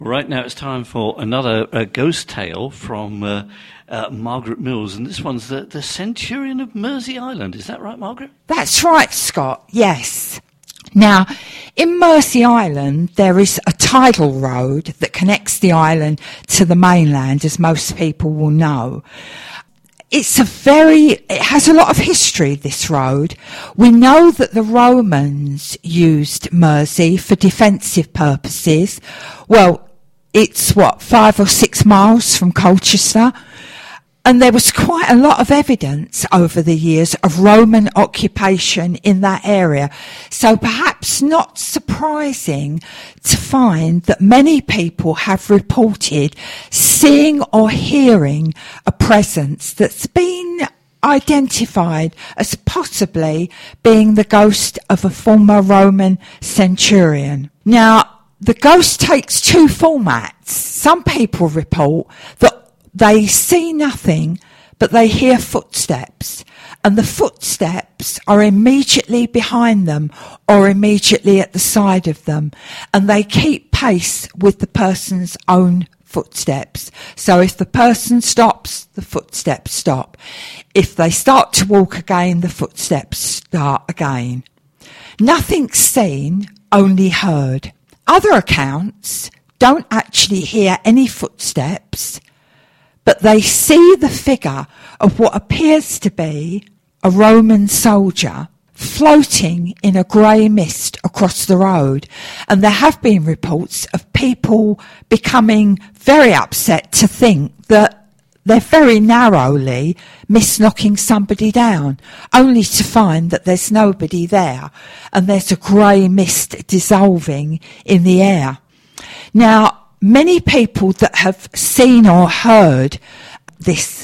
Right now it's time for another ghost tale from Margaret Mills, and this one's the Centurion of Mersey Island. Is that right, Margaret? That's right, Scott, yes. Now, in Mersey Island, there is a tidal road that connects the island to the mainland, as most people will know. It has a lot of history, this road. We know that the Romans used Mersey for defensive purposes. Well, it's 5 or 6 miles from Colchester. And there was quite a lot of evidence over the years of Roman occupation in that area. So perhaps not surprising to find that many people have reported seeing or hearing a presence that's been identified as possibly being the ghost of a former Roman centurion. Now, the ghost takes 2 formats. Some people report that they see nothing, but they hear footsteps, and the footsteps are immediately behind them or immediately at the side of them, and they keep pace with the person's own footsteps. So if the person stops, the footsteps stop. If they start to walk again, the footsteps start again. Nothing's seen, only heard. Other accounts don't actually hear any footsteps, but they see the figure of what appears to be a Roman soldier floating in a grey mist across the road. And there have been reports of people becoming very upset to think that they're very narrowly misknocking somebody down, only to find that there's nobody there and there's a grey mist dissolving in the air. Now, many people that have seen or heard this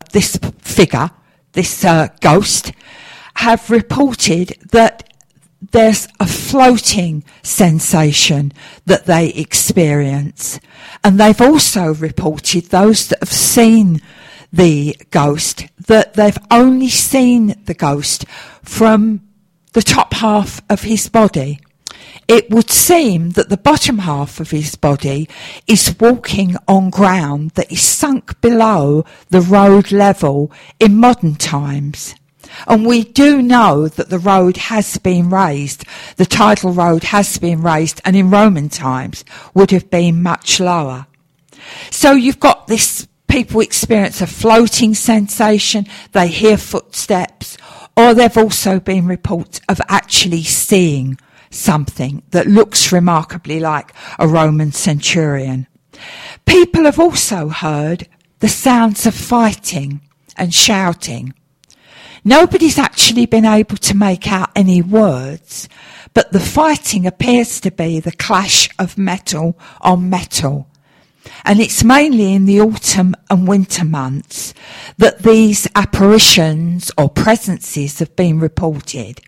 figure, this ghost, have reported that there's a floating sensation that they experience. And they've also reported, those that have seen the ghost, that they've only seen the ghost from the top half of his body. It would seem that the bottom half of his body is walking on ground that is sunk below the road level in modern times. And we do know that the road has been raised, the tidal road has been raised, and in Roman times would have been much lower. So you've got this, people experience a floating sensation, they hear footsteps, or there've also been reports of actually seeing something that looks remarkably like a Roman centurion. People have also heard the sounds of fighting and shouting. Nobody's actually been able to make out any words, but the fighting appears to be the clash of metal on metal. And it's mainly in the autumn and winter months that these apparitions or presences have been reported.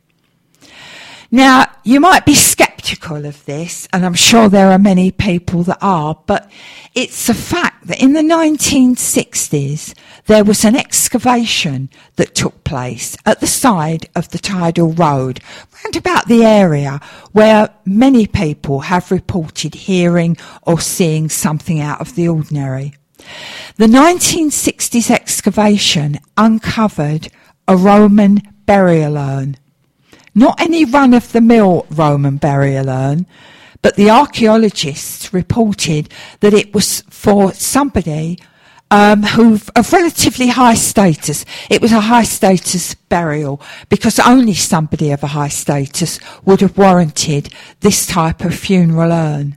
Now, you might be sceptical of this, and I'm sure there are many people that are, but it's a fact that in the 1960s, there was an excavation that took place at the side of the tidal road, round about the area where many people have reported hearing or seeing something out of the ordinary. The 1960s excavation uncovered a Roman burial urn. Not any run-of-the-mill Roman burial urn, but the archaeologists reported that it was for somebody of relatively high status. It was a high-status burial because only somebody of a high status would have warranted this type of funeral urn.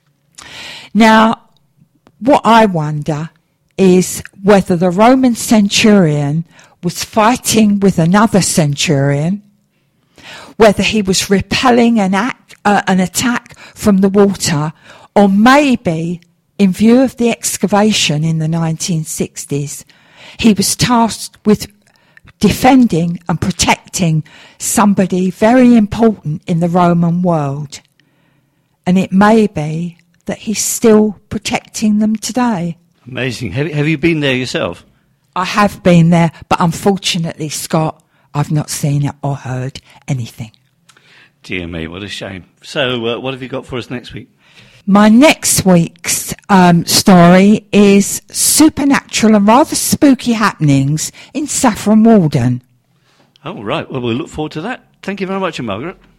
Now, what I wonder is whether the Roman centurion was fighting with another centurion, whether he was repelling an attack from the water, or maybe, in view of the excavation in the 1960s, he was tasked with defending and protecting somebody very important in the Roman world. And it may be that he's still protecting them today. Amazing. Have you been there yourself? I have been there, but unfortunately, Scott, I've not seen it or heard anything. Dear me, what a shame. So, what have you got for us next week? My next week's story is supernatural and rather spooky happenings in Saffron Walden. Oh, right. Well, we'll look forward to that. Thank you very much, Margaret.